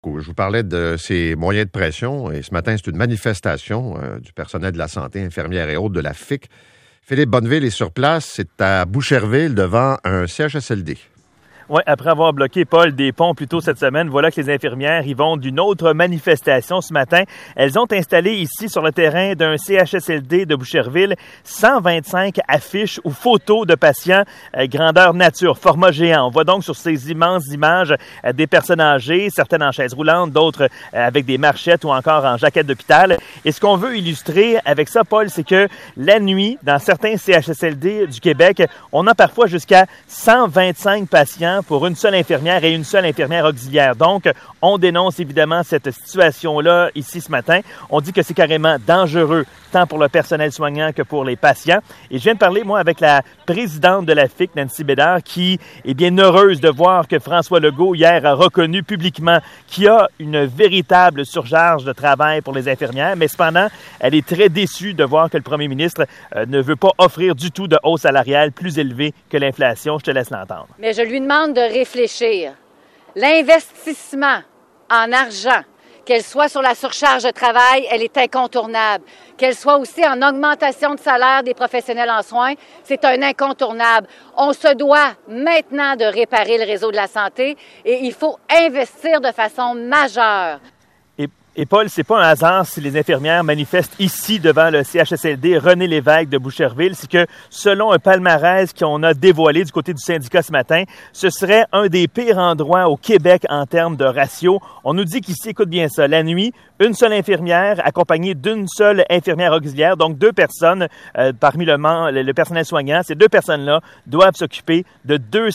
Je vous parlais de ces moyens de pression et ce matin, c'est une manifestation du personnel de la santé, infirmières et autres de la FIC. Philippe Bonneville est sur place, c'est à Boucherville devant un CHSLD. Oui, après avoir bloqué, Paul, des ponts plus tôt cette semaine, voilà que les infirmières y vont d'une autre manifestation ce matin. Elles ont installé ici, sur le terrain d'un CHSLD de Boucherville, 125 affiches ou photos de patients grandeur nature, format géant. On voit donc sur ces immenses images des personnes âgées, certaines en chaise roulante, d'autres avec des marchettes ou encore en jaquette d'hôpital. Et ce qu'on veut illustrer avec ça, Paul, c'est que la nuit, dans certains CHSLD du Québec, on a parfois jusqu'à 125 patients pour une seule infirmière et une seule infirmière auxiliaire. Donc, on dénonce évidemment cette situation-là ici ce matin. On dit que c'est carrément dangereux, tant pour le personnel soignant que pour les patients. Et je viens de parler, moi, avec la présidente de la FIC, Nancy Bédard, qui est bien heureuse de voir que François Legault, hier, a reconnu publiquement qu'il y a une véritable surcharge de travail pour les infirmières. Mais cependant, elle est très déçue de voir que le premier ministre ne veut pas offrir du tout de hausse salariale plus élevée que l'inflation. Je te laisse l'entendre. Mais je lui demande de réfléchir. L'investissement en argent, qu'elle soit sur la surcharge de travail, elle est incontournable. Qu'elle soit aussi en augmentation de salaire des professionnels en soins, c'est un incontournable. On se doit maintenant de réparer le réseau de la santé et il faut investir de façon majeure. Et Paul, c'est pas un hasard si les infirmières manifestent ici devant le CHSLD René Lévesque de Boucherville. C'est que selon un palmarès qu'on a dévoilé du côté du syndicat ce matin, ce serait un des pires endroits au Québec en termes de ratio. On nous dit qu'ici, écoute bien ça, la nuit, une seule infirmière accompagnée d'une seule infirmière auxiliaire, donc deux personnes parmi le personnel soignant. Ces deux personnes-là doivent s'occuper de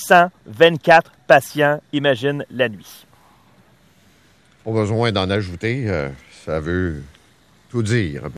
224 patients, imagine, la nuit. Pas besoin d'en ajouter, ça veut tout dire.